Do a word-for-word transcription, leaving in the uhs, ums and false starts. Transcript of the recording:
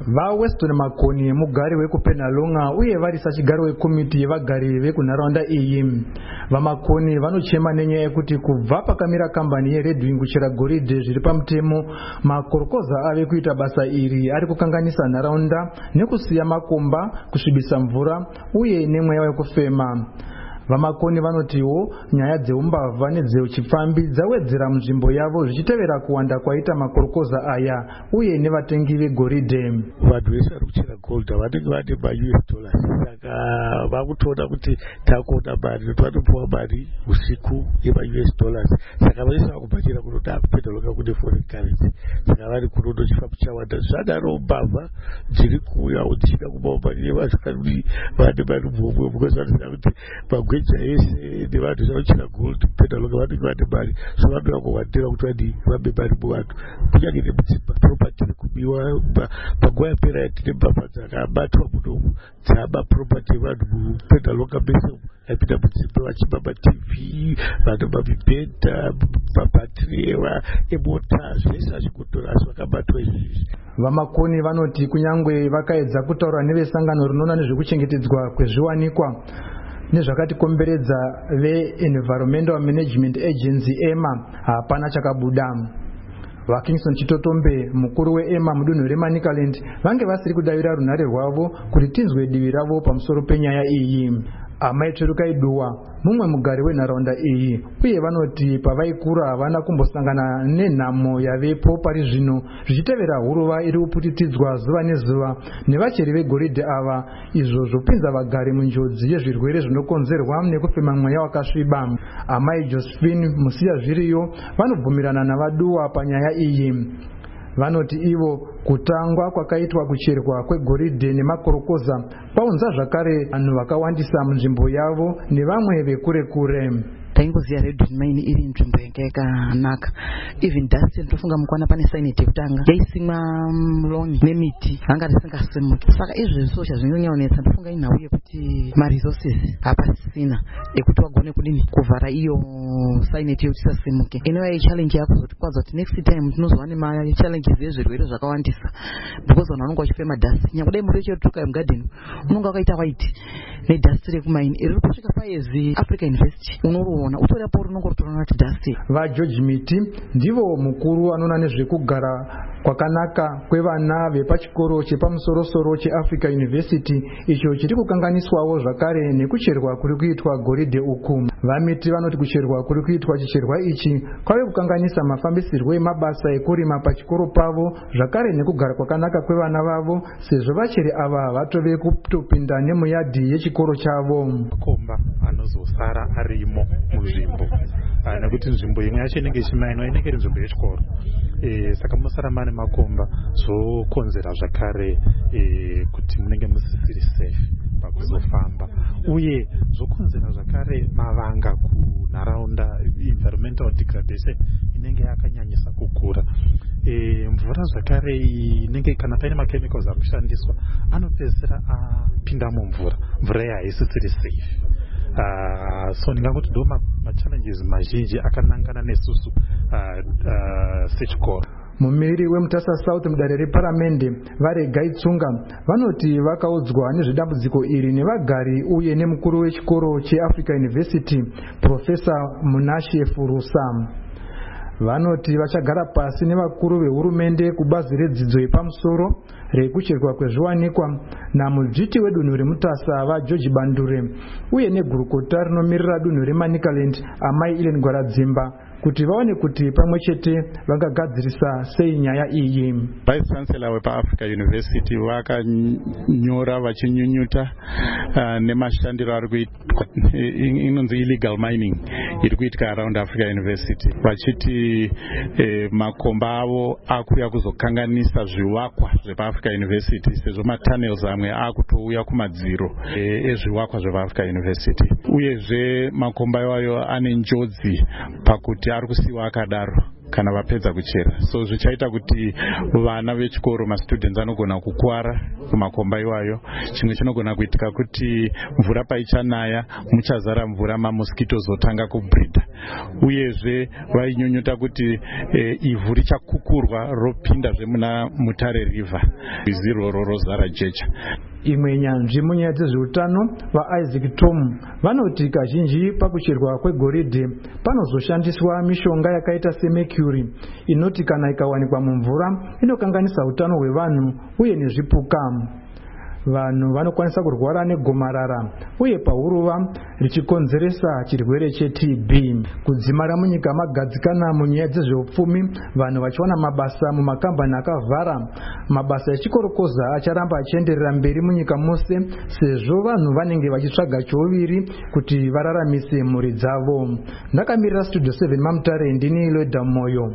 Va Weston Makoni mugari wekupenhalonga uye varisa chigaro wekomiti yevagari vekunharaunda iyi. Vamakoni vanochema nenyaya yekuti kubva pakamira kambani yeRedwing kuchera goridhe zviri pamutemo, makorokoza ave kuita basa iri ari kukanganisa nharaunda nekusiya makomba, kusvibisa mvura uye nemweya wekufema. Vamakoni vanotiwo nyaya dzeumbavha nedzeuchipfambi dzawedzera munzvimbo yavo zvichitevera kuwanda kwaita makorokoza aya uye nevatengi vegoridhe. Vanhu vese vari kuchera gold vanenge vane ma-U S dollars, saka vakutoona kuti takuona mari vanopuwa mari usiku yema-U S dollars, saka vese vakubhatira kunoda kupendoloka kune foreign currency, saka vari kunondo chifambi chawanda. Zvadaro mbavha dziri kuuya dzichida kupawo mari yevazvikani vane mari mhomwe, because vanoziva kuti magweja ese nevanhu zvanochera gold kupendoloka vanenge vane mari, so vanoda kuwandira kuti vadi vabe mari muvanhu, kunyange nemudzimba property kubiwa. Panguva yapera yatine mbavha dzakabatwa munomu dzaba property yevanhu mupendaloka mese yapinda mudzimba vachiba maT V, vana mamibhedha, mabhatiri emota, zvese vachikutora asi vakabatwa izvizvi. Vamakoni vanoti kunyange vakaedza kutaura nevesangano rinoona nezvekuchengetedzwa kwezviwanikwa nezvakatikomberedza ve-Environmental Management Agency E M A, hapana chakabuda. VaKingston Chitotombe, mukuru we-E M A mudunhu reManicaland, vange vasiri kudavira runhare rwavo kuti tinzwe divi ravo pamusoro penyaya iyi. Amai Cherukaiduwa, mumwe mugari wenharaunda iyi, uye vanoti pavaikura havana kumbosangana nenhamo yavepo pari zvino zvichitevera huruva iri kuputitidzwa zuva nezuva nevacheri vegoridhe ava, izvo zvopinza vagari munjodzi yezvirwere zvinokonzerwa nekufema mweya wakasviba. Amai Josephine Musiyazviriyo vanobvumirana navaduwa panyaya iyi. Vanoti ivo kutangwa kwakaitwa kucherwa kwegoridhe nemakorokoza kwaunza zvakare vanhu vakawandisa munzvimbo yavo nevamwe vekure kure. taingoziva Redwing mine iri nzvimbo yanga yakanaka. Even dust ndofunga mukwana pane signet yekutanga yaisimwa muloni nemiti vanga risingasimuki. Saka izvezvo chazvinonyaonetsa ndofunga inhau yekuti ma-resources hapasisina ekuti vagone kudini kuvhara iyo signet yekuti isasimuke. Inova challenge yako zoti kwaza kuti next time tinozova nema-challenges ezvirwere zvakawandisa because vanhu vanonga vachifema dust. Nyangwe dai muri wechotuka mugarden unonga wakaita white nedust rekumaini iri kusvika paezi Africa University unoroona utori apo rinongo ritorona kuti dust. VaGeorge Miti ndivo mukuru anoona nezvekugara kwakanaka kwevana vepachikoro chepamusorosoro cheAfrica University, icho chiri kukanganiswawo zvakare nekucherwa kuri kuitwa goridhe uku. VaMiti vanoti kucherwa kuri kuitwa chicherwa ichi kwave kukanganisa mafambisirwo emabasa ekurima pachikoro pavo zvakare nekugara kwakanaka kwevana vavo, sezvo vacheri ava vatove kutopinda nemuyadhi yechikoro chavo. Makomba anozosara arimo munzvimbo nekuti nzvimbo imwe yacho inenge ichimainwa inenge iri nzvimbo yechikoro. E, saka musara mane makomba zvokonzera zvakare e, kuti munenge musisiri safe pakuzofamba, uye zvokonzera zvakare mavanga kunharaunda, environmental degradation inenge yakanyanyisa kukura. E, mvura zvakare inenge kana paine machemicals ari kushandiswa anopedzisira apinda mumvura, mvura iyi haisisiri safe. Uh, so ndingangoti ndo ma-challenges mazhinji akanangana nesusu uh, uh, sechikoro. Mumiri weMutasa South mudare reparamende Varegai Tsunga vanoti vakaudzwa nezvedambudziko iri nevagari uye nemukuru wechikoro cheAfrica University Professor Munashe Furusa. Vanoti vachagara pasi nevakuru vehurumende kubazi redzidzo yepamusoro rekucherwa kwezviwanikwa namudzviti wedunhu reMutasa vaGeorge Bandure uye negurukota rinomirira dunhu reManicaland Amai Ellen Gwaradzimba kuti vaone kuti pamwe chete vangagadzirisa sei nyaya iyi. Vice Chancellor wepaAfrica University vakanyora vachinyunyuta uh, nemashandiro ari kuitwa inonzi illegal mining iri kuitika around Africa University, vachiti eh, makomba avo akuya kuzokanganisa zvivakwa zvepaAfrica University sezvo matunnels amwe akutouya kumadziro eh, ezvivakwa zvepaAfrica University, uyezve makomba iwayo ane njodzi pakuti ari kusiiwa akadaro. kana vapedza kuchera. So zvichaita kuti vana vechikoro mastudents anogona kukwara kumakomba iwayo. Chimwe chinogona kuitika kuti mvura paichanaya muchazara mvura mamosquitos otanga kubreedha. Uyezve vainyunyuta kuti e, ivhu richakukurwa ropindazve muna Mutare River iziroro rozara jecha. Imwe nyanzvi munyaya dzezveutano vaIsaac Tom vanoti kazhinji pakucherwa kwegoridhe panozoshandiswa mishonga yakaita semercury inoti kana ikawanikwa mumvura inokanganisa utano hwevanhu uye nezvipuka. Vanhu vanokwanisa kurwara negomarara uye pahuruva richikonzeresa chirwere cheT B. Kudzimara munyika magadzikana munyaya dzezveupfumi, vanhu vachiwana mabasa mumakambani akavhara. Mabasa echikorokoza acharamba achienderera mberi munyika mose sezvo vanhu vanenge vachitsvaga chouviri kuti vararamise mhuri dzavo. Ndakamirira Studio seven Mamutare, ndini Loda Moyo.